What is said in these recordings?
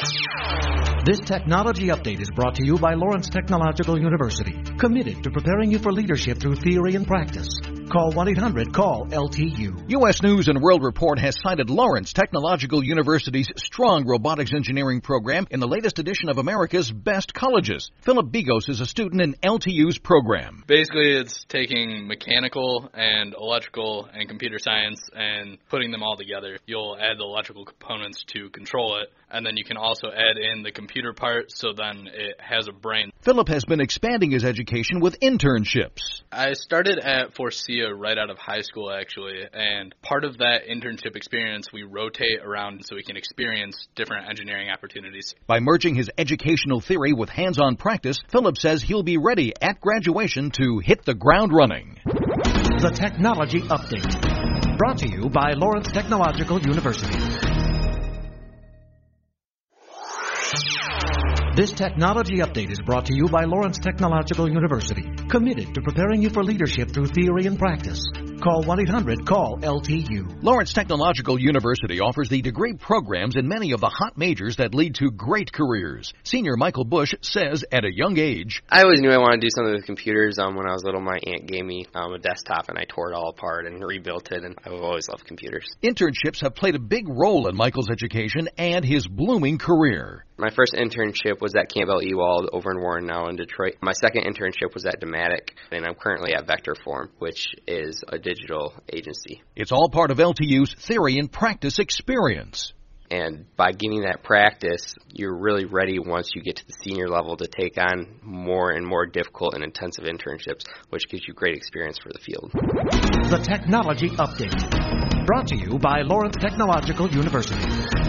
This technology update is brought to you by Lawrence Technological University, committed to preparing you for leadership through theory and practice. Call 1-800-CALL-LTU. U.S. News and World Report has cited Lawrence Technological University's strong robotics engineering program in the latest edition of America's Best Colleges. Philip Bigos is a student in LTU's program. Basically, it's taking mechanical and electrical and computer science and putting them all together. You'll add the electrical components to control it, and then you can also add in the computer part, so then it has a brain. Philip has been expanding his education with internships. I started at Forcia right out of high school, actually, and part of that internship experience, we rotate around so we can experience different engineering opportunities. By merging his educational theory with hands-on practice, Philip says he'll be ready at graduation to hit the ground running. The Technology Update, brought to you by Lawrence Technological University. This technology update is brought to you by Lawrence Technological University, committed to preparing you for leadership through theory and practice. Call 1-800-CALL-LTU. Lawrence Technological University offers the degree programs in many of the hot majors that lead to great careers. Senior Michael Bush says at a young age, I always knew I wanted to do something with computers. When I was little, my aunt gave me a desktop, and I tore it all apart and rebuilt it, and I've always loved computers. Internships have played a big role in Michael's education and his blooming career. My first internship was at Campbell Ewald over in Warren, now in Detroit. My second internship was at Dematic, and I'm currently at Vectorform, which is a digital agency. It's all part of LTU's theory and practice experience. And by getting that practice, you're really ready once you get to the senior level to take on more and more difficult and intensive internships, which gives you great experience for the field. The Technology Update, brought to you by Lawrence Technological University.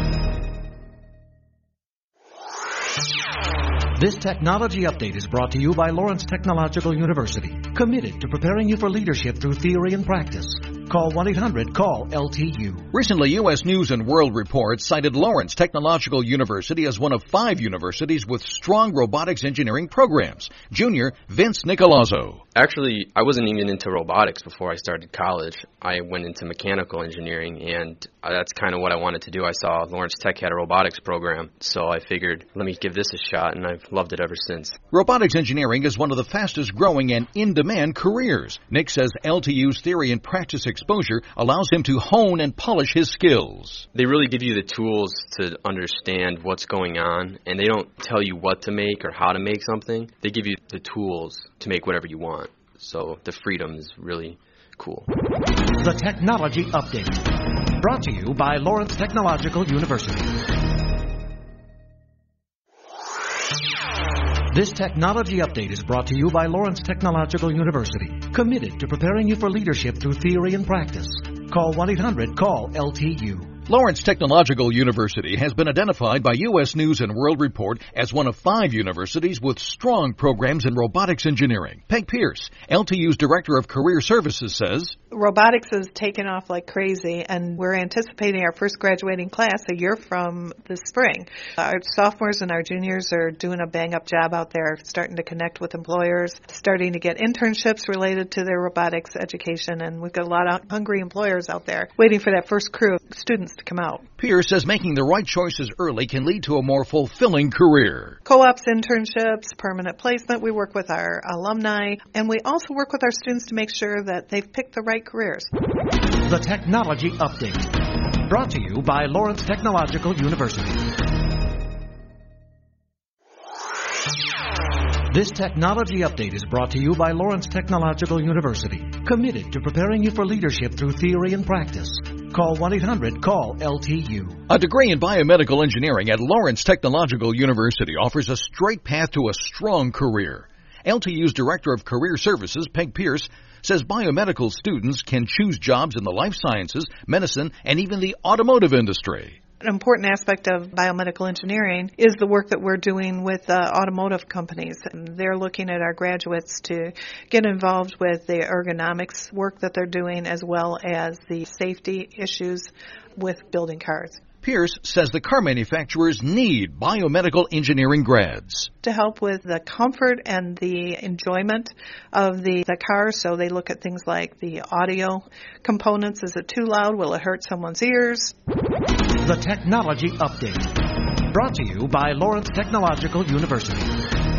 This technology update is brought to you by Lawrence Technological University, committed to preparing you for leadership through theory and practice. Call 1-800-CALL-LTU. Recently, U.S. News and World Report cited Lawrence Technological University as one of 5 universities with strong robotics engineering programs. Junior Vince Nicolazzo. Actually, I wasn't even into robotics before I started college. I went into mechanical engineering, and that's kind of what I wanted to do. I saw Lawrence Tech had a robotics program, so I figured, let me give this a shot, and I've loved it ever since. Robotics engineering is one of the fastest growing and in-demand careers. Nick says LTU's theory and practice exposure allows him to hone and polish his skills. They really give you the tools to understand what's going on, and they don't tell you what to make or how to make something. They give you the tools to make whatever you want. So the freedom is really cool. The Technology Update, brought to you by Lawrence Technological University. This technology update is brought to you by Lawrence Technological University, committed to preparing you for leadership through theory and practice. Call 1-800-CALL-LTU. Lawrence Technological University has been identified by U.S. News and World Report as one of 5 universities with strong programs in robotics engineering. Peg Pierce, LTU's Director of Career Services, says, robotics has taken off like crazy, and we're anticipating our first graduating class a year from this spring. Our sophomores and our juniors are doing a bang-up job out there, starting to connect with employers, starting to get internships related to their robotics education, and we've got a lot of hungry employers out there waiting for that first crew of students to come out. Pierce says making the right choices early can lead to a more fulfilling career. Co-ops, internships, permanent placement. We work with our alumni, and we also work with our students to make sure that they've picked the right careers. The Technology Update, brought to you by Lawrence Technological University. This technology update is brought to you by Lawrence Technological University, committed to preparing you for leadership through theory and practice. Call 1-800-CALL-LTU. A degree in biomedical engineering at Lawrence Technological University offers a straight path to a strong career. LTU's Director of Career Services, Peg Pierce, says biomedical students can choose jobs in the life sciences, medicine, and even the automotive industry. An important aspect of biomedical engineering is the work that we're doing with automotive companies. They're looking at our graduates to get involved with the ergonomics work that they're doing, as well as the safety issues with building cars. Pierce says the car manufacturers need biomedical engineering grads to help with the comfort and the enjoyment of the car. So they look at things like the audio components. Is it too loud? Will it hurt someone's ears? The Technology Update, Brought to you by Lawrence Technological University.